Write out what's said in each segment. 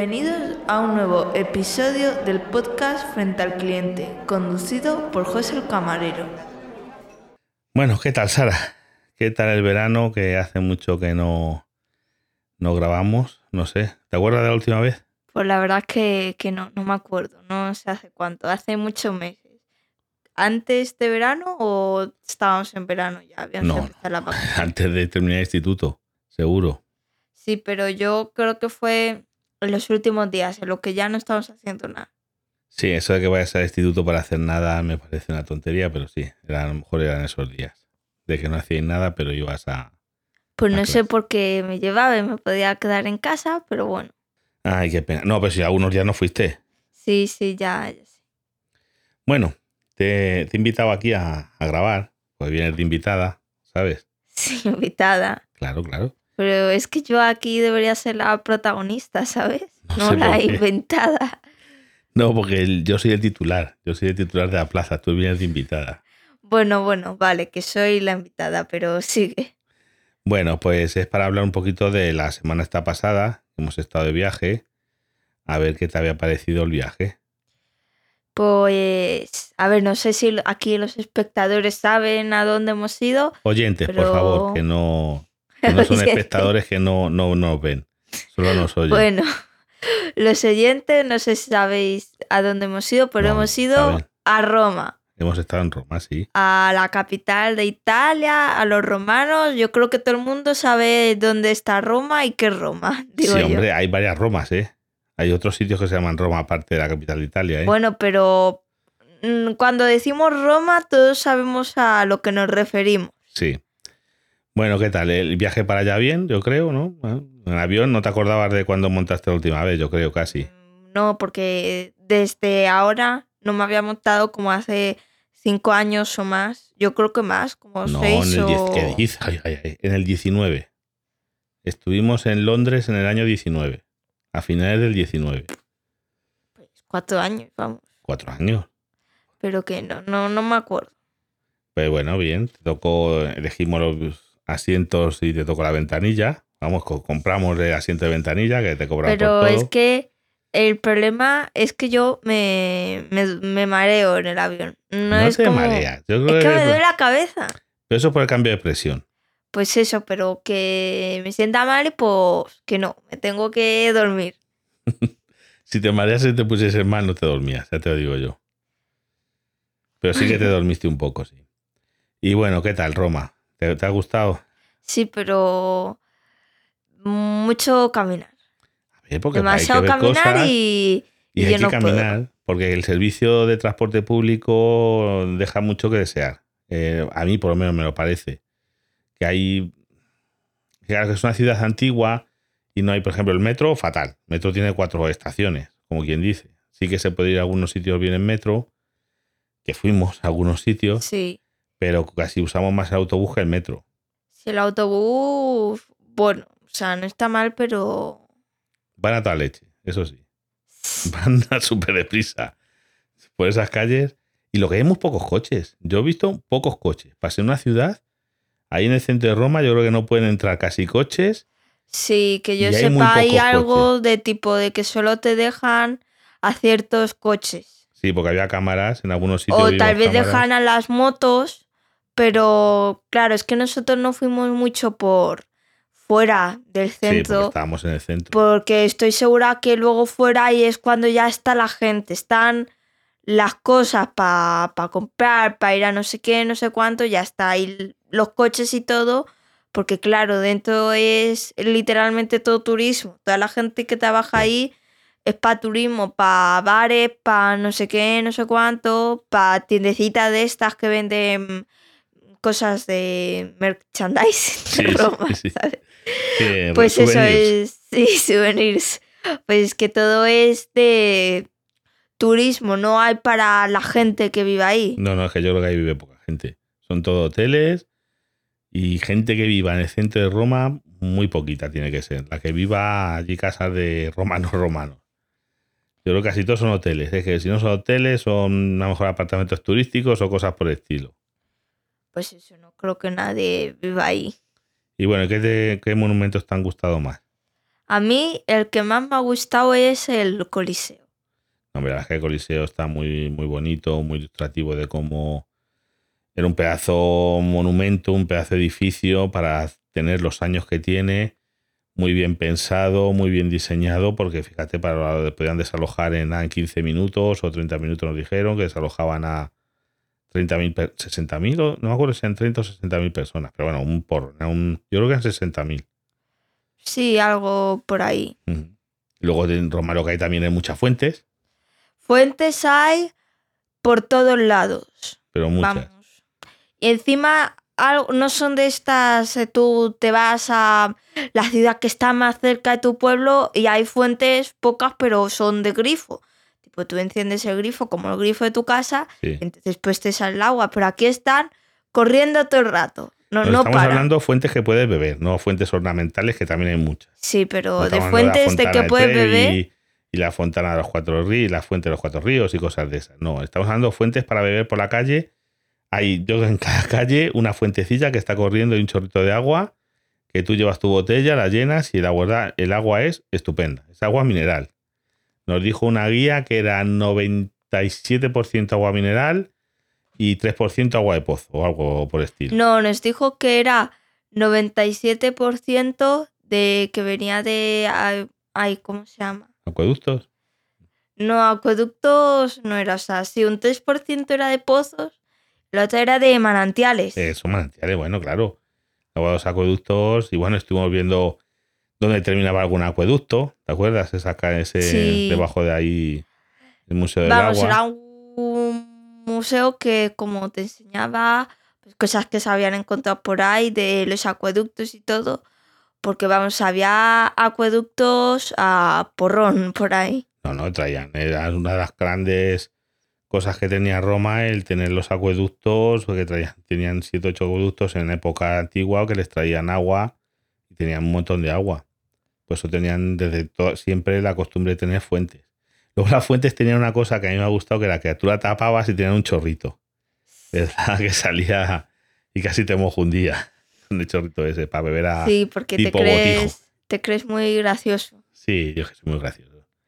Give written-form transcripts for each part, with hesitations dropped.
Bienvenidos a un nuevo episodio del podcast Frente al Cliente, conducido por José el Camarero. Bueno, ¿qué tal, Sara? ¿Qué tal el verano? Que hace mucho que no grabamos, no sé. ¿Te acuerdas de la última vez? Pues la verdad es que no me acuerdo, no sé hace cuánto, hace muchos meses. ¿Antes de verano o estábamos en verano ya? Habíamos No, empezado la vacaciones. antes de terminar el instituto, seguro. Sí, pero yo creo que fue en los últimos días, en los que ya no estamos haciendo nada. Sí, eso de que vayas al instituto para hacer nada me parece una tontería, pero sí, a lo mejor eran esos días. De que no hacíais nada, pero ibas a Pues no sé clase. por qué me llevaba y me podía quedar en casa, pero bueno. Ay, qué pena. No, pero si algunos días no fuiste. Sí, ya sé. Bueno, te he invitado aquí a grabar, pues vienes de invitada, ¿sabes? Sí, invitada. Claro. Pero es que yo aquí debería ser la protagonista, ¿sabes? No No sé por la qué. inventada. No, porque yo soy el titular. Yo soy el titular de la plaza. Tú vienes de invitada. Bueno, vale, que soy la invitada, pero sigue. Bueno, pues es para hablar un poquito de la semana esta pasada. Hemos estado de viaje. A ver qué te había parecido el viaje. Pues, a ver, no sé si aquí los espectadores saben a dónde hemos ido, Oyentes, por favor, pero... que no son Oyentes. espectadores, que no nos ven. Solo nos oyen. Bueno, los oyentes, no sé si sabéis a dónde hemos ido, pero No, hemos ido saben. a Roma, Hemos estado en Roma, sí. a la capital de Italia, a los romanos. Yo creo que todo el mundo sabe dónde está Roma y qué es Roma, digo Sí, yo. hombre, hay varias Romas, ¿eh? Hay otros sitios que se llaman Roma, aparte de la capital de Italia, ¿eh? Bueno, pero cuando decimos Roma, todos sabemos a lo que nos referimos. Sí. Bueno, ¿qué tal? El viaje para allá bien, yo creo, ¿no? En avión no te acordabas de cuando montaste la última vez, yo creo casi. No, porque desde ahora no me había montado como hace 5 años o más. Yo creo que más, como No, en 6 el 10, ¿qué o... dices? Ay, en el 19. Estuvimos en Londres en el año 19, a finales del 19. Pues 4 años, vamos. 4 años. Pero que no me acuerdo. Pues bueno, bien, elegimos los asientos y te tocó la ventanilla. Vamos, compramos el asiento de ventanilla que te cobran por Pero es todo. que el problema es que yo me mareo en el avión. No No es te como... mareas. Yo Es creo que me que duele la cabeza. pero eso es por el cambio de presión. Pues eso, pero que me sienta mal y pues que no, me tengo que dormir. Si te mareas y te pusieses mal, no te dormías, ya te lo digo yo. Pero sí que te dormiste un poco, sí. Y bueno, ¿qué tal, Roma? ¿Te ha gustado? Sí, pero mucho caminar. A ver, porque hay que Demasiado ver caminar cosas y y hay yo que no puedo. caminar, porque el servicio de transporte público deja mucho que desear. A mí, por lo menos, me lo parece. Claro que es una ciudad antigua y no hay, por ejemplo, el metro, fatal. El metro tiene 4 estaciones, como quien dice. Sí que se puede ir a algunos sitios bien en metro, que fuimos a algunos sitios, Sí. pero casi usamos más el autobús que el metro. Si el autobús, bueno, o sea, no está mal, pero... Van a toda leche, eso sí. Van a súper deprisa por esas calles. Y lo que hay muy pocos coches. Yo he visto pocos coches. Pasé en una ciudad, ahí en el centro de Roma, yo creo que no pueden entrar casi coches Sí, que yo y hay muy sepa, hay pocos coches. algo de tipo de que solo te dejan a ciertos coches. Sí, porque había cámaras, en algunos sitios O tal vimos vez dejan cámaras. a las motos, pero claro, es que nosotros no fuimos mucho por fuera del Sí, porque centro, estábamos en el centro. porque estoy segura que luego fuera ahí es cuando ya está la gente, están las cosas para comprar, para ir a no sé qué, no sé cuánto, ya está ahí los coches y todo, porque claro, dentro es literalmente todo turismo, toda la gente que trabaja Sí, ahí es para turismo, para bares, para no sé qué, no sé cuánto, para tiendecitas de estas que venden cosas de merchandising de sí, Roma, sí. Sí. ¿sabes? Sí, Pues eso souvenirs. es, sí, souvenirs. Pues que todo es de turismo, no hay para la gente que vive ahí. No, es que yo creo que ahí vive poca gente. Son todo hoteles y gente que viva en el centro de Roma, muy poquita tiene que ser. La que viva allí casas de romanos. Yo creo que casi todos son hoteles. Es que si no son hoteles, son a lo mejor apartamentos turísticos o cosas por el estilo. Pues eso, no creo que nadie viva ahí. Y bueno, ¿qué monumentos te han gustado más? A mí el que más me ha gustado es el Coliseo. No, la verdad es que el Coliseo está muy, muy bonito, muy ilustrativo de cómo era un pedazo monumento, un pedazo edificio para tener los años que tiene, muy bien pensado, muy bien diseñado, porque fíjate, podían desalojar en 15 minutos o 30 minutos, nos dijeron que desalojaban a 30.000, 60.000, no me acuerdo si eran 30 o 60.000 personas, pero bueno, un porro, yo creo que eran 60.000. Sí, algo por ahí. Luego en Roma lo que hay también hay muchas fuentes. Fuentes hay por todos lados. Pero muchas. Vamos. Y encima no son de estas, tú te vas a la ciudad que está más cerca de tu pueblo y hay fuentes pocas, pero son de grifo. Tipo, tú enciendes el grifo como el grifo de tu casa, Sí. entonces pues te sale el agua, pero aquí están corriendo todo el rato. No Estamos paran. hablando de fuentes que puedes beber, no fuentes ornamentales, que también hay muchas. Sí, pero No de estamos hablando fuentes de que puedes beber. Y la fontana de los Cuatro Ríos, la fuente de los Cuatro Ríos y cosas de esas. No, estamos hablando de fuentes para beber por la calle. Yo en cada calle una fuentecilla que está corriendo y un chorrito de agua, que tú llevas tu botella, la llenas y el agua es estupenda. Es agua mineral. Nos dijo una guía que era 97% agua mineral y 3% agua de pozo o algo por el estilo. No, nos dijo que era 97% de que venía de... ¿cómo se llama? ¿Acueductos? No, acueductos no era, o sea, sí, un 3% era de pozos, la otra era de manantiales. Son manantiales, bueno, claro. Luego los acueductos, y bueno, estuvimos viendo dónde terminaba algún acueducto, ¿te acuerdas? Sí. Debajo de ahí, el Museo del Vamos, Agua. era un museo que como te enseñaba pues, cosas que se habían encontrado por ahí de los acueductos y todo, porque vamos, había acueductos a porrón por ahí. No, traían. Era una de las grandes cosas que tenía Roma, el tener los acueductos, porque tenían 7 o 8 acueductos en la época antigua que les traían agua y tenían un montón de agua. Por eso tenían siempre la costumbre de tener fuentes. Luego las fuentes tenían una cosa que a mí me ha gustado, que era que tú la tapabas y tenían un chorrito. ¿Verdad? Que salía y casi te mojundía con el chorrito ese para beber a Sí, porque tipo te crees muy gracioso. Sí, yo que soy muy gracioso.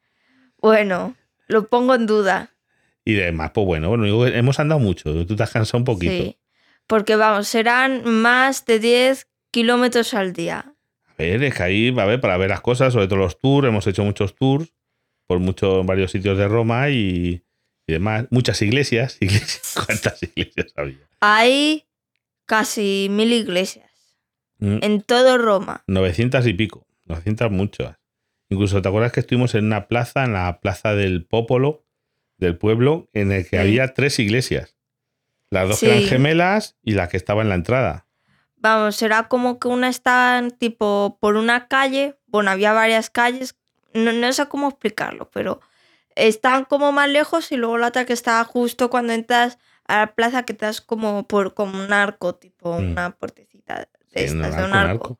Bueno, lo pongo en duda. Y demás, pues bueno, hemos andado mucho. Tú te has cansado un poquito. Sí, porque vamos, serán más de 10 kilómetros al día. A ver, es que ahí, a ver, para ver las cosas, sobre todo los tours, hemos hecho muchos tours por varios sitios de Roma y demás. Muchas iglesias. ¿Cuántas iglesias había? Hay casi 1000 iglesias en todo Roma. 900 y pico, 900 muchas. Incluso, ¿te acuerdas que estuvimos en una plaza, en la plaza del Popolo, del pueblo, en el que había 3 iglesias? Las dos eran gemelas y la que estaba en la entrada. Vamos, era como que una estaba tipo por una calle, bueno, había varias calles, no sé cómo explicarlo, pero estaban como más lejos y luego la otra que estaba justo cuando entras a la plaza, que estás como como un arco, tipo una puertecita de estas, de un arco.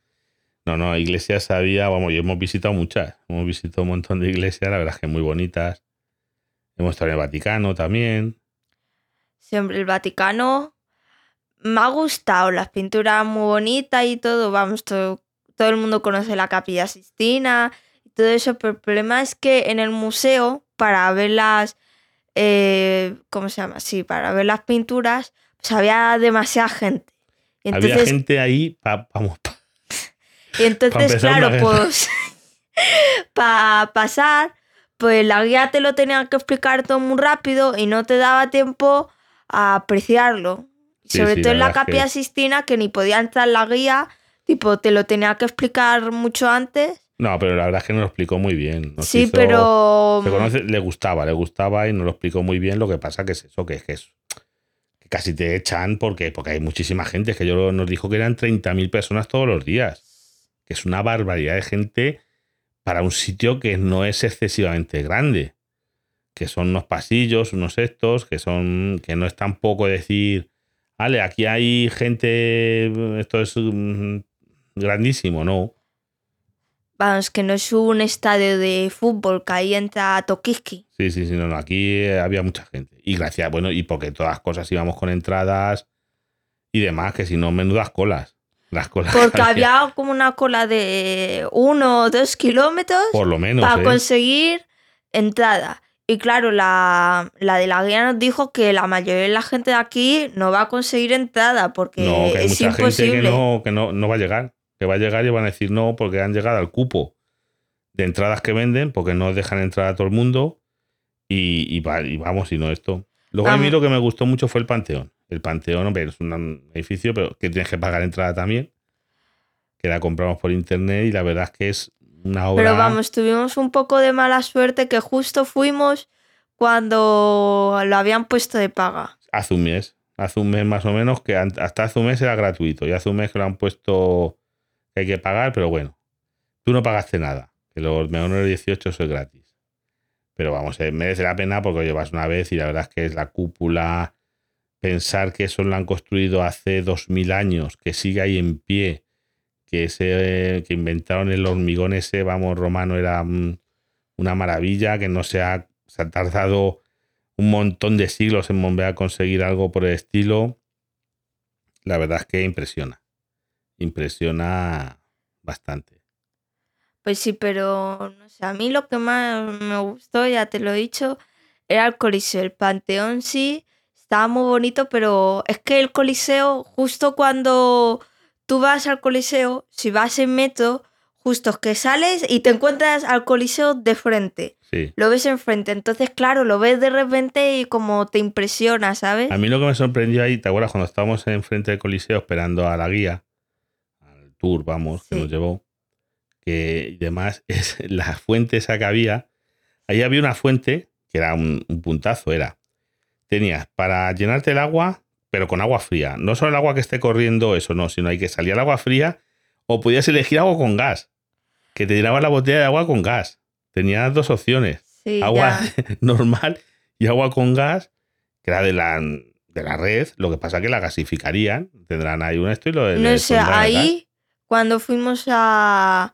No, iglesias había, vamos, y hemos visitado muchas. Hemos visitado un montón de iglesias, la verdad es que muy bonitas. Hemos estado en el Vaticano también. Siempre el Vaticano me ha gustado, las pinturas muy bonitas y todo, vamos, todo el mundo conoce la Capilla Sixtina y todo eso, pero el problema es que en el museo, para ver las, ¿cómo se llama? Sí, para ver las pinturas, pues había demasiada gente. Entonces, había gente ahí, y entonces, claro, pues para pasar, pues la guía te lo tenía que explicar todo muy rápido y no te daba tiempo a apreciarlo. Sí, sobre todo en la Capilla Sixtina, que ni podía entrar la guía, tipo, te lo tenía que explicar mucho antes. No, pero la verdad es que nos lo explicó muy bien. Pero... le gustaba y nos lo explicó muy bien. Lo que pasa que es eso, que casi te echan porque hay muchísima gente. Que nos dijo que eran 30.000 personas todos los días. Que es una barbaridad de gente para un sitio que no es excesivamente grande. Que son unos pasillos, unos estos, que no es tampoco decir, vale, aquí hay gente, esto es grandísimo, ¿no? Vamos, que no es un estadio de fútbol que ahí entra Tokiski. Sí, no, aquí había mucha gente. Y gracias, bueno, y porque todas las cosas íbamos con entradas y demás, que si no, menudas colas. Las colas Porque había como una cola de 1 o 2 kilómetros por lo menos, para conseguir entrada. Y claro, la de la guía nos dijo que la mayoría de la gente de aquí no va a conseguir entrada porque No, que hay es mucha imposible. gente que no va a llegar. Que va a llegar y van a decir no porque han llegado al cupo de entradas que venden porque no dejan entrar a todo el mundo y vamos, y no esto. Luego a mí lo que me gustó mucho fue el Panteón. El Panteón, hombre, es un edificio pero que tienes que pagar entrada también, que la compramos por internet y la verdad es que es una obra... Pero vamos, tuvimos un poco de mala suerte que justo fuimos cuando lo habían puesto de paga. Hace un mes más o menos, que hasta hace un mes era gratuito y hace un mes que lo han puesto que hay que pagar, pero bueno, tú no pagaste nada, que los menores de 18 eso es gratis. Pero vamos, merece la pena porque lo llevas una vez y la verdad es que es la cúpula, pensar que eso lo han construido hace 2000 años, que sigue ahí en pie, que inventaron el hormigón ese, vamos, romano, era una maravilla, que no se ha tardado un montón de siglos en volver a conseguir algo por el estilo. La verdad es que impresiona bastante. Pues sí, pero no sé, a mí lo que más me gustó, ya te lo he dicho, era el Coliseo. El Panteón sí, estaba muy bonito, pero es que el Coliseo, justo cuando tú vas al Coliseo, si vas en metro, justo es que sales y te encuentras al Coliseo de frente. Sí. Lo ves enfrente, entonces claro, lo ves de repente y como te impresiona, ¿sabes? A mí lo que me sorprendió ahí, ¿te acuerdas cuando estábamos enfrente del Coliseo esperando a la guía, al tour, vamos, Sí. que nos llevó? Que y demás es la fuente esa que había. Ahí había una fuente que era un puntazo, tenías para llenarte el agua, pero con agua fría. No solo el agua que esté corriendo, eso no, sino hay que salir el agua fría o podías elegir agua con gas, que te llenaba la botella de agua con gas. Tenías dos opciones, Sí, agua ya. normal y agua con gas, que era de la red. Lo que pasa que la gasificarían, tendrán ahí un esto y lo No sé, pondrán el gas. ahí cuando fuimos a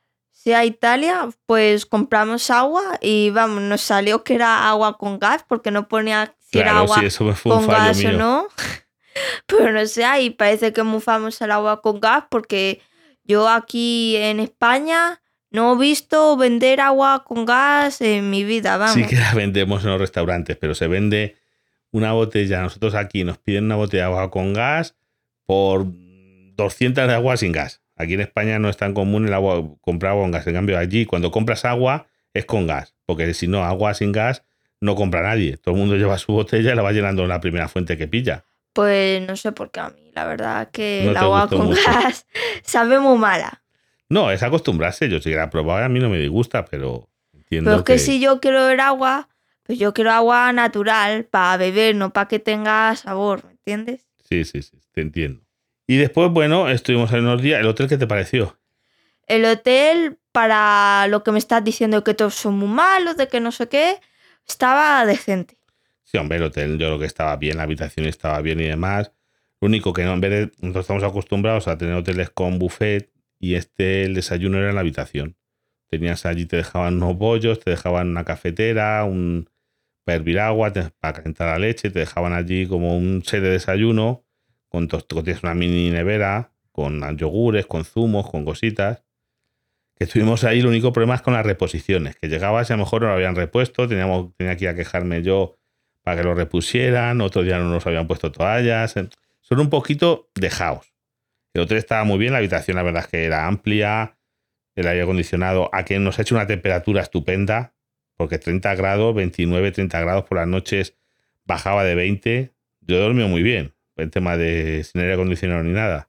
Italia, pues compramos agua y vamos, nos salió que era agua con gas porque no ponía si era Claro, agua sí, eso fue un con fallo gas o mío. no. Pero no sé, ahí parece que mufamos el agua con gas porque yo aquí en España no he visto vender agua con gas en mi vida, vamos. Sí que la vendemos en los restaurantes, pero se vende una botella. Nosotros aquí nos piden una botella de agua con gas por 200 de agua sin gas. Aquí en España no es tan común el agua, comprar agua con gas. En cambio, allí cuando compras agua es con gas, porque si no, agua sin gas no compra nadie. Todo el mundo lleva su botella y la va llenando en la primera fuente que pilla. Pues no sé por qué a mí, la verdad que No el te agua gustó con mucho. gas sabe muy mala. No, es acostumbrarse. Yo sí que la he probado y a mí no me disgusta, pero entiendo Pero es que si yo quiero beber agua, pues yo quiero agua natural para beber, no para que tenga sabor, ¿me entiendes? Sí, te entiendo. Y después, bueno, estuvimos en unos días. ¿El hotel qué te pareció? El hotel, para lo que me estás diciendo que todos son muy malos, de que no sé qué, estaba decente. Sí, hombre, el hotel yo creo que estaba bien, la habitación estaba bien y demás. Lo único que no, en vez de, nosotros estamos acostumbrados a tener hoteles con buffet y el desayuno era en la habitación. Tenías allí, te dejaban unos bollos, te dejaban una cafetera, para hervir agua, para calentar la leche, te dejaban allí como un set de desayuno, tienes una mini nevera, con yogures, con zumos, con cositas. Que estuvimos ahí, lo único problema es con las reposiciones, que llegabas y a lo mejor no lo habían repuesto, tenía que ir a quejarme yo para que lo repusieran, otro día no nos habían puesto toallas, son un poquito dejados. El hotel estaba muy bien, la habitación la verdad es que era amplia, el aire acondicionado, a que nos ha hecho una temperatura estupenda, porque 30 grados, 29, 30 grados por las noches, bajaba de 20, yo he dormido muy bien, el tema de sin aire acondicionado ni nada.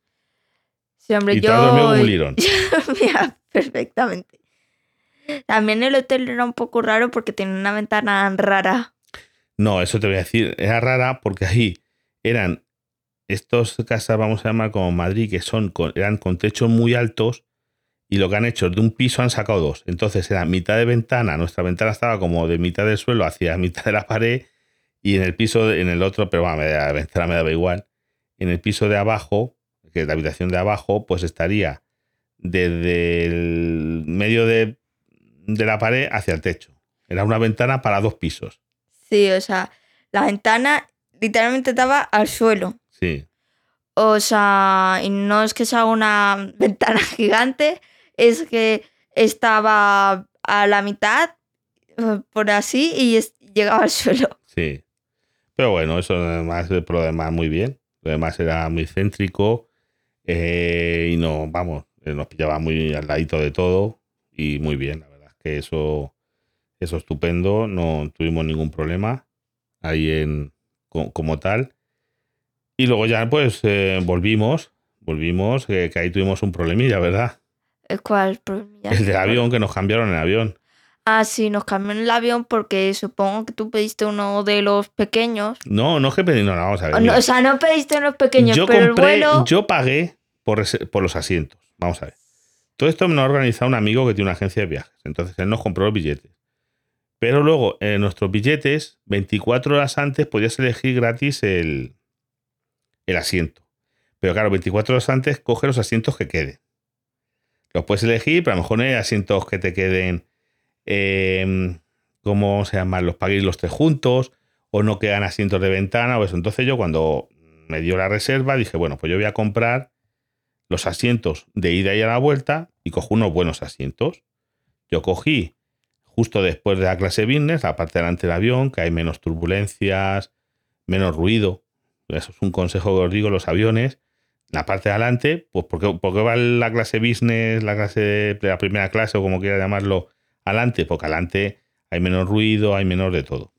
Sí, hombre, y tú has dormido como un lirón. Mira, perfectamente. También el hotel era un poco raro porque tenía una ventana rara. No, eso te voy a decir, era rara porque ahí eran estos casas, vamos a llamar como Madrid, que eran con techos muy altos y lo que han hecho de un piso han sacado dos. Entonces era mitad de ventana, nuestra ventana estaba como de mitad del suelo hacia mitad de la pared y en el piso, en el otro, pero bueno, la ventana me daba igual, en el piso de abajo, que es la habitación de abajo, pues estaría desde el medio de la pared hacia el techo. Era una ventana para dos pisos. Sí, o sea, la ventana literalmente estaba al suelo. Sí. O sea, y no es que sea una ventana gigante, es que estaba a la mitad, por así, y llegaba al suelo. Sí. Pero bueno, eso además, por lo demás, muy bien. Lo demás era muy céntrico y no, vamos, nos pillaba muy al ladito de todo y muy bien. La verdad es que eso estupendo. No tuvimos ningún problema ahí como tal. Y luego ya pues volvimos, que ahí tuvimos un problemilla, ¿verdad? ¿Cuál problema? El del avión, que nos cambiaron el avión. Ah, sí, nos cambiaron el avión porque supongo que tú pediste uno de los pequeños. No es que pedí, no, vamos a ver. O Mira. sea, no pediste los pequeños, pero el vuelo... Yo pagué por los asientos. Vamos a ver. Todo esto me lo ha organizado un amigo que tiene una agencia de viajes. Entonces él nos compró los billetes. Pero luego, en nuestros billetes, 24 horas antes podías elegir gratis el asiento. Pero claro, 24 horas antes coge los asientos que queden. Los puedes elegir, pero a lo mejor no hay asientos que te queden, ¿cómo se llaman? Los paguéis los tres juntos, o no quedan asientos de ventana, o eso. Entonces yo cuando me dio la reserva dije, bueno, pues yo voy a comprar los asientos de ida y a la vuelta y cojo unos buenos asientos. Yo cogí justo después de la clase business, la parte delante del avión, que hay menos turbulencias, menos ruido. Eso es un consejo que os digo, los aviones. La parte de adelante, pues porque va la clase business, la clase de la primera clase o como quiera llamarlo, adelante, porque adelante hay menos ruido, hay menos de todo.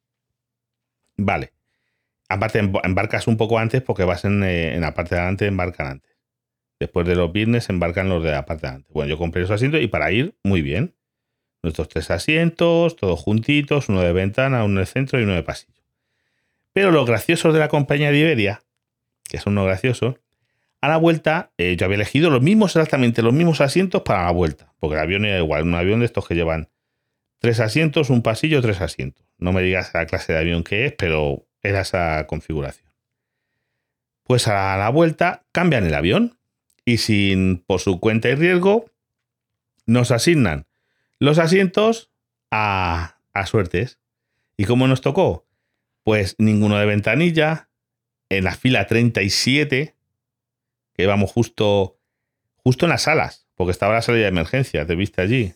Vale. Aparte embarcas un poco antes porque vas en la parte de adelante, embarcan antes. Después de los business embarcan los de la parte de adelante. Bueno, yo compré esos asientos y para ir, muy bien. Nuestros 3 asientos, todos juntitos, uno de ventana, uno de centro y uno de pasillo. Pero los graciosos de la compañía de Iberia, que son unos graciosos, a la vuelta yo había elegido exactamente los mismos asientos para la vuelta, porque el avión era igual, un avión de estos que llevan 3 asientos, un pasillo, 3 asientos. No me digas la clase de avión que es, pero era esa configuración. Pues a la vuelta cambian el avión y por su cuenta y riesgo nos asignan los asientos a suertes. ¿Y cómo nos tocó? Pues ninguno de ventanilla, en la fila 37, que íbamos justo en las salas, porque estaba la salida de emergencia, te viste allí.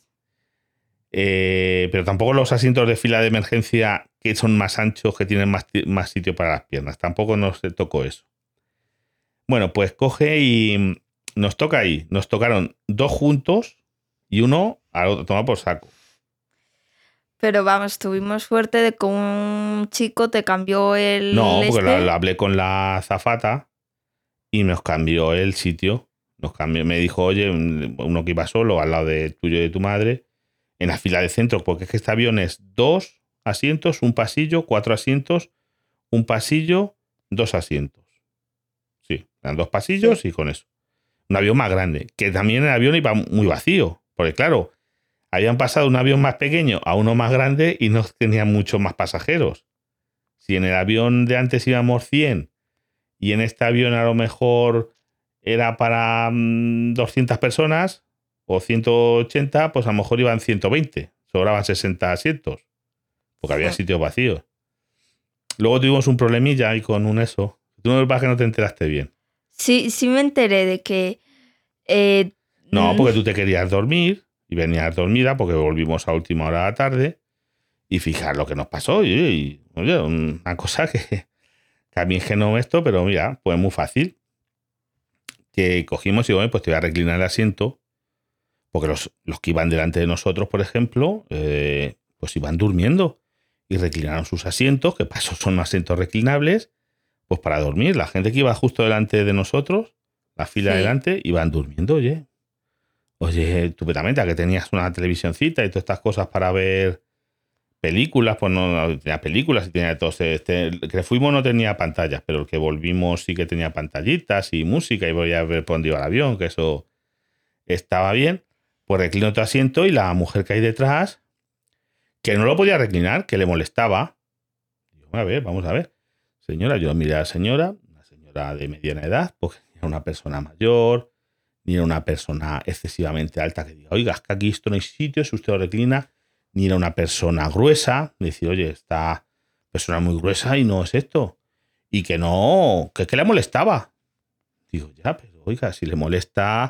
Pero tampoco los asientos de fila de emergencia que son más anchos, que tienen más sitio para las piernas. Tampoco nos tocó eso. Bueno, pues coge y nos toca ahí. Nos tocaron 2 juntos y uno al otro, toma por saco. Pero vamos, tuvimos suerte de que un chico te cambió el... No, porque lo hablé con la azafata y nos cambió el sitio. Me dijo, oye, uno que iba solo al lado de tuyo y de tu madre, en la fila de centro, porque es que este avión es 2 asientos, un pasillo, 4 asientos, un pasillo, 2 asientos. Sí, eran 2 pasillos y con eso. Un avión más grande, que también el avión iba muy vacío, porque claro, habían pasado un avión más pequeño a uno más grande y no tenían muchos más pasajeros. Si en el avión de antes íbamos 100 y en este avión a lo mejor era para 200 personas o 180, pues a lo mejor iban 120. Sobraban 60 asientos, porque había sitios vacíos. Luego tuvimos un problemilla ahí con un eso. Tú no vas que no te enteraste bien. Sí me enteré de que... No, porque tú te querías dormir y venías dormida porque volvimos a última hora de la tarde y fijar lo que nos pasó. Y oye, una cosa que a mí es que no esto, pero mira, pues muy fácil. Que cogimos y bueno, pues te voy a reclinar el asiento, porque los que iban delante de nosotros, por ejemplo, pues iban durmiendo y reclinaron sus asientos, que para eso son asientos reclinables, pues para dormir. La gente que iba justo delante de nosotros, la fila delante, iban durmiendo, Oye, estupendamente, a que tenías una televisioncita y todas estas cosas para ver películas, pues no tenía películas y tenía todo. El que fuimos no tenía pantallas, pero el que volvimos sí que tenía pantallitas y música y voy a ver por dónde iba el avión, que eso estaba bien. Pues reclinó tu asiento y la mujer que hay detrás, que no lo podía reclinar, que le molestaba. Digo, vamos a ver. Señora, yo miré a la señora, una señora de mediana edad, porque era una persona mayor, ni era una persona excesivamente alta que diga, oiga, es que aquí esto no hay sitio, si usted lo reclina, ni era una persona gruesa, decir, oye, esta persona muy gruesa y no es esto. Y que no, que le molestaba. Digo, ya, pero oiga, si le molesta...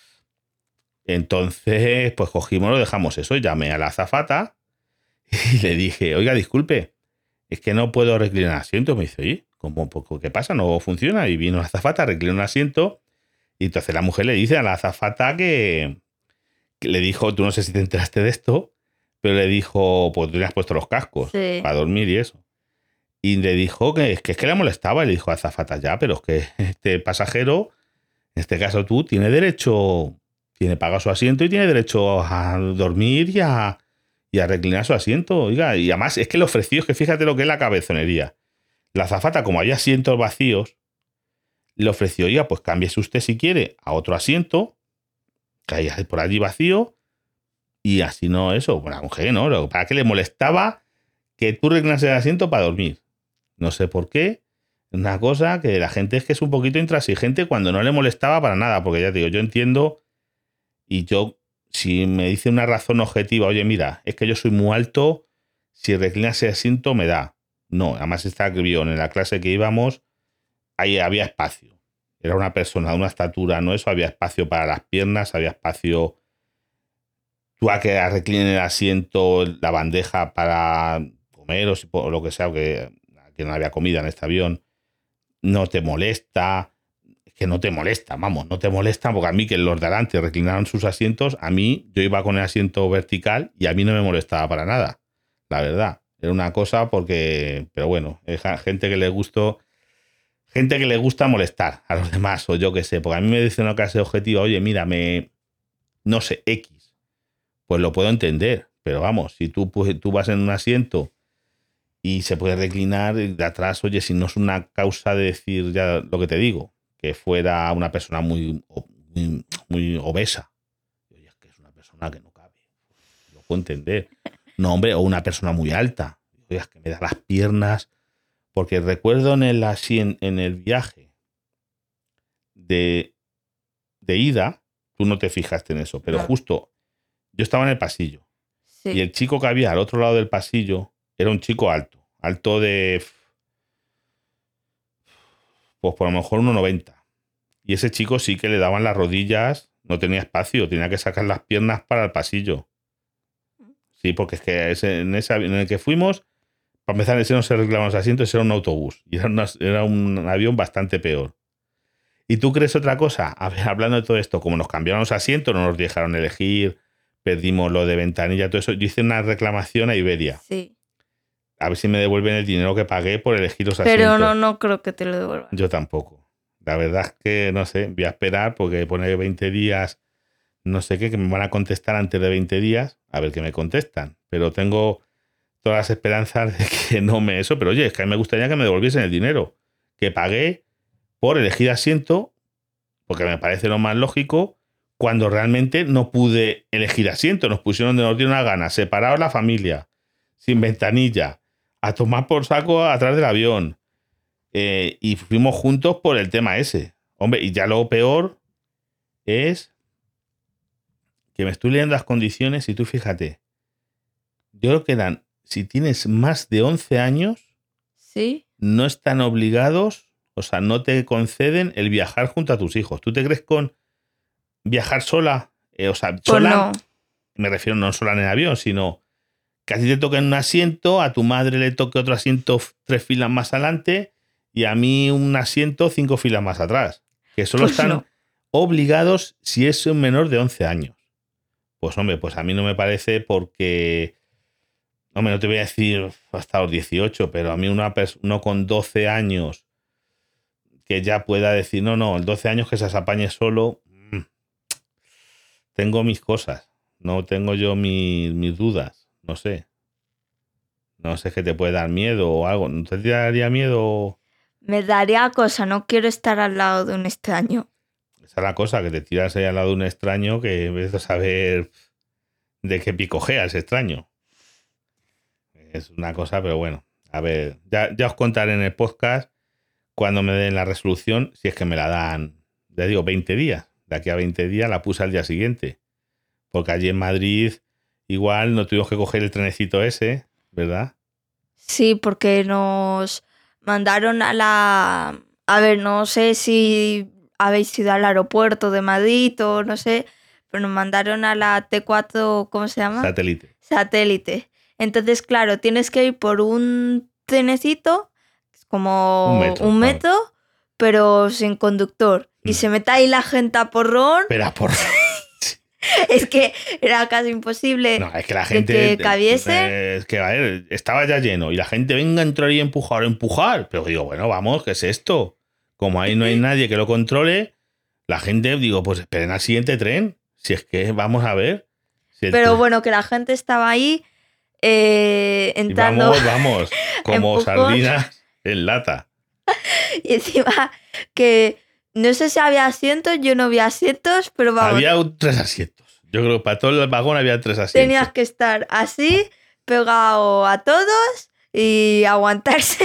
Entonces, pues cogimos, lo dejamos eso, llamé a la azafata y le dije, oiga, disculpe, es que no puedo reclinar asiento. Me dice, oye, ¿cómo, qué pasa? ¿No funciona? Y vino la azafata, reclinó un asiento y entonces la mujer le dice a la azafata que le dijo, tú no sé si te enteraste de esto, pero le dijo, pues tú le has puesto los cascos Sí. para dormir y eso. Y le dijo que es que le molestaba. Y le dijo a azafata, ya, pero es que este pasajero, en este caso tú, tiene pagado su asiento y tiene derecho a dormir y a reclinar su asiento. Oiga, y además es que le ofreció, es que fíjate lo que es la cabezonería. La azafata, como había asientos vacíos, le ofreció, oiga, pues cámbiese usted si quiere a otro asiento, que hay por allí vacío, y así no eso. Bueno, la mujer no, para que le molestaba que tú reclinases el asiento para dormir. No sé por qué. Una cosa que la gente es que es un poquito intransigente cuando no le molestaba para nada, porque ya te digo, yo entiendo y yo, si me dice una razón objetiva, oye, mira, es que yo soy muy alto, si reclinas el asiento me da. No, además está que en la clase que íbamos, ahí había espacio. Era una persona de una estatura, no eso, había espacio para las piernas, había espacio. Tú a que reclinen el asiento, la bandeja para comer o lo que sea, que no había comida en este avión, no te molesta. Es que no te molesta, vamos, no te molesta, porque a mí que los de adelante reclinaron sus asientos, a mí yo iba con el asiento vertical y a mí no me molestaba para nada, la verdad. Era una cosa porque, pero bueno, es gente que le gustó. Gente que le gusta molestar a los demás, o yo qué sé, porque a mí me dice una clase objetiva, oye, mira, no sé, X, pues lo puedo entender, pero vamos, si tú vas en un asiento y se puede reclinar de atrás, oye, si no es una causa de decir ya lo que te digo, que fuera una persona muy obesa, oye, es que es una persona que no cabe, lo puedo entender. No, hombre, o una persona muy alta, oye, es que me da las piernas. Porque recuerdo en el viaje de ida, tú no te fijaste en eso, pero No. justo yo estaba en el pasillo Sí. y el chico que había al otro lado del pasillo era un chico alto de, pues por lo mejor 1,90. Y ese chico sí que le daban las rodillas, no tenía espacio, tenía que sacar las piernas para el pasillo. Sí, porque es que en el que fuimos, para empezar, ese no se arreglaban los asientos, ese era un autobús y era un avión bastante peor. ¿Y tú crees otra cosa? A ver, hablando de todo esto, como nos cambiaron los asientos, no nos dejaron elegir, perdimos lo de ventanilla, todo eso, yo hice una reclamación a Iberia. Sí. A ver si me devuelven el dinero que pagué por elegir los Pero asientos. no creo que te lo devuelvan. Yo tampoco. La verdad es que, no sé, voy a esperar porque pone 20 días, no sé qué, que me van a contestar antes de 20 días, a ver qué me contestan. Pero tengo todas las esperanzas de que no me eso, pero oye, es que a mí me gustaría que me devolviesen el dinero que pagué por elegir asiento, porque me parece lo más lógico, cuando realmente no pude elegir asiento. Nos pusieron donde nos dieron la gana, separados la familia, sin ventanilla, a tomar por saco atrás del avión. Y fuimos juntos por el tema ese. Hombre, y ya lo peor es que me estoy leyendo las condiciones y tú fíjate, yo creo que eran, si tienes más de 11 años, ¿Sí? no están obligados, o sea, no te conceden el viajar junto a tus hijos. ¿Tú te crees con viajar sola? O sea, Pues sola, no. me refiero no sola en el avión, sino que a ti te toque un asiento, a tu madre le toque otro asiento 3 filas más adelante y a mí un asiento 5 filas más atrás. Que solo Pues están no. obligados si es un menor de 11 años. Pues hombre, pues a mí no me parece porque... Hombre, no te voy a decir hasta los 18, pero a mí uno con 12 años que ya pueda decir, no, el 12 años que se apañe solo, tengo mis cosas, no tengo yo mis dudas, no sé. No sé qué te puede dar miedo o algo. ¿No te daría miedo? Me daría cosa, no quiero estar al lado de un extraño. Esa es la cosa, que te tiras ahí al lado de un extraño que en vez de saber de qué picojea ese extraño. Es una cosa, pero bueno. A ver, ya os contaré en el podcast cuando me den la resolución, si es que me la dan, ya digo, 20 días. De aquí a 20 días la puse al día siguiente. Porque allí en Madrid igual no tuvimos que coger el trenecito ese, ¿verdad? Sí, porque nos mandaron a la... A ver, no sé si habéis ido al aeropuerto de Madrid o no sé, pero nos mandaron a la T4, ¿cómo se llama? Satélite. Satélite. Entonces, claro, tienes que ir por un trenecito, es como Un metro, pero sin conductor. Y se mete ahí la gente a porrón. Pero por... Es que era casi imposible No, es que la gente... de que cabiese. Es que, a ver, estaba ya lleno y la gente, venga, entrar y empujar. Pero digo, bueno, vamos, ¿qué es esto? Como ahí no hay nadie que lo controle, la gente, digo, pues esperen al siguiente tren. Si es que, vamos a ver. Si Pero bueno, que la gente estaba ahí entrando. Vamos, como empujón. sardinas en lata. Y encima que no sé si había asientos, yo no vi asientos, pero vamos. Había 3 asientos. Yo creo que para todo el vagón había 3 asientos. Tenías que estar así, pegado a todos y aguantarse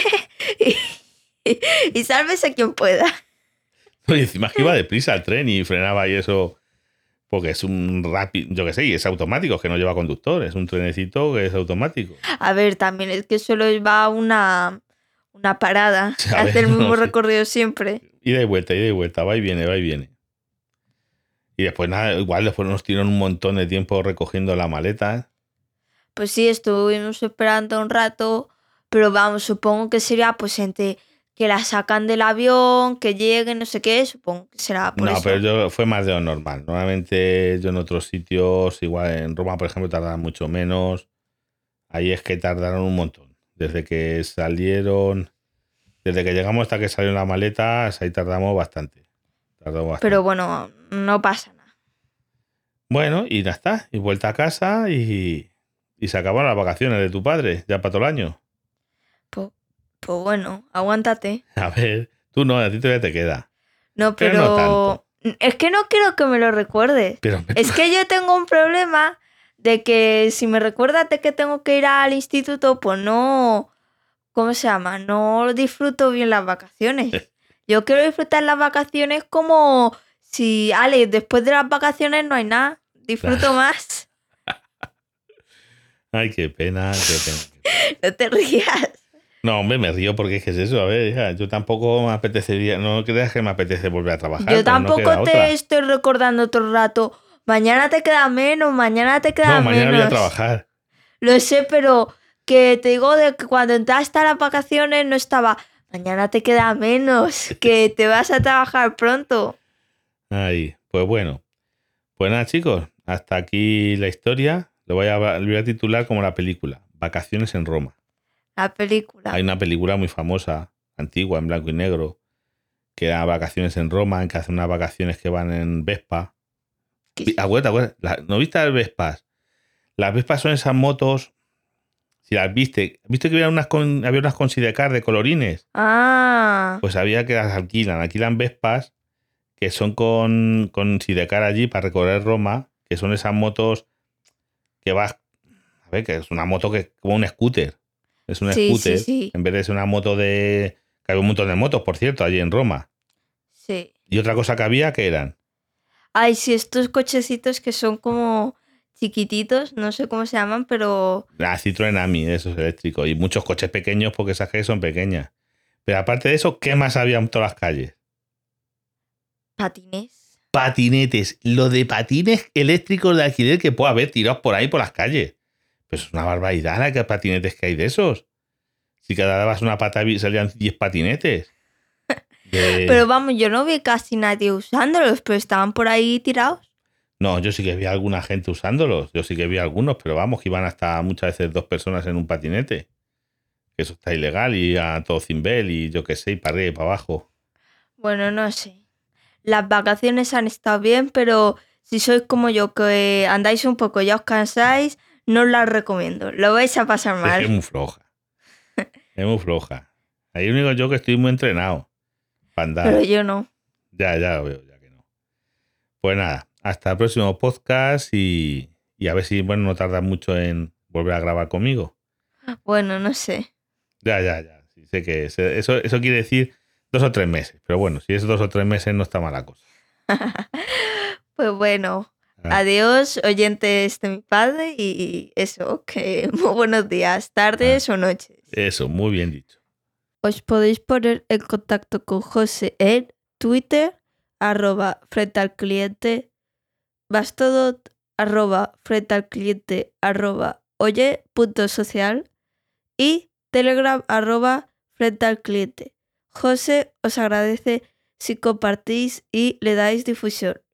y sálvese quien pueda. Y encima que iba deprisa el tren y frenaba y eso, porque es un rápido, yo qué sé, y es automático, que no lleva conductor, es un trenecito que es automático. A ver, también es que solo va una parada, hace el mismo recorrido siempre. Ida y vuelta, va y viene. Y después nada, igual después nos tiraron un montón de tiempo recogiendo la maleta. Pues sí, estuvimos esperando un rato, pero vamos, supongo que sería pues entre que la sacan del avión, que lleguen, no sé qué, supongo que será por eso. No, pero fue más de lo normal. Normalmente yo en otros sitios, igual en Roma, por ejemplo, tardan mucho menos. Ahí es que tardaron un montón. Desde que llegamos hasta que salió la maleta, ahí tardamos bastante. Pero bueno, no pasa nada. Bueno, y ya está. Y vuelta a casa y se acabaron las vacaciones de tu padre, ya para todo el año. Pues bueno, aguántate. A ver, tú no, a ti todavía te queda. No, pero no tanto. Es que no quiero que me lo recuerdes. Es que yo tengo un problema de que si me recuerdas de que tengo que ir al instituto, pues no... ¿Cómo se llama? No disfruto bien las vacaciones. Yo quiero disfrutar las vacaciones como si, Ale, después de las vacaciones no hay nada. Disfruto más. Ay, qué pena. No te rías. No, hombre, me río porque es que es eso. A ver, hija, yo tampoco me apetecería, no creas que me apetece volver a trabajar. Yo tampoco te estoy recordando todo el rato. Mañana te queda menos, mañana te queda menos. No, mañana voy a trabajar. Lo sé, pero que te digo de que cuando entraste a las vacaciones no estaba... Mañana te queda menos, que te vas a trabajar pronto. Ay, pues bueno. Pues nada, chicos, hasta aquí la historia. Lo voy a titular como la película, Vacaciones en Roma. La película. Hay una película muy famosa, antigua, en blanco y negro, que era Vacaciones en Roma, en que hacen unas vacaciones que van en Vespa. Acuérdate, ¿no viste las Vespas? Las Vespas son esas motos, si las viste que había unas con sidecar de colorines. Ah. Pues había que las alquilan Vespas que son con sidecar allí para recorrer Roma, que son esas motos que vas, a ver, que es una moto que como un scooter. Es un scooter, sí. En vez de ser una moto que había un montón de motos, por cierto, allí en Roma. Sí. Y otra cosa que había, ¿qué eran? Ay, sí, estos cochecitos que son como chiquititos, no sé cómo se llaman, pero... La Citroën Ami, esos eléctricos. Y muchos coches pequeños porque esas calles son pequeñas. Pero aparte de eso, ¿qué más había en todas las calles? Patinetes. Lo de patines eléctricos de alquiler que puede haber tirados por ahí por las calles. Pues es una barbaridad la que patinetes que hay de esos. Si cada dabas una pata salían 10 patinetes. Pero vamos, yo no vi casi nadie usándolos, pero estaban por ahí tirados. No, yo sí que vi a alguna gente usándolos. Yo sí que vi a algunos, pero vamos, que iban hasta muchas veces 2 personas en un patinete. Eso está ilegal y a todo cimbel y yo qué sé, y para arriba y para abajo. Bueno, no sé. Las vacaciones han estado bien, pero si sois como yo, que andáis un poco y ya os cansáis, no os las recomiendo. Lo vais a pasar mal. Es muy floja. Es muy floja. Ahí único yo que estoy muy entrenado para andar. Pero yo no. Ya lo veo, ya que no. Pues nada, hasta el próximo podcast y a ver si, bueno, no tarda mucho en volver a grabar conmigo. Bueno, no sé. Ya. Sí, sé que eso quiere decir 2 o 3 meses. Pero bueno, si es 2 o 3 meses no está mala cosa. Pues bueno, adiós, oyentes de mi padre y eso, que muy buenos días, tardes o noches. Eso, muy bien dicho. Os podéis poner en contacto con José en Twitter, @frente al cliente, Mastodon @frente al cliente @oye.social y Telegram @frente al cliente. José os agradece si compartís y le dais difusión.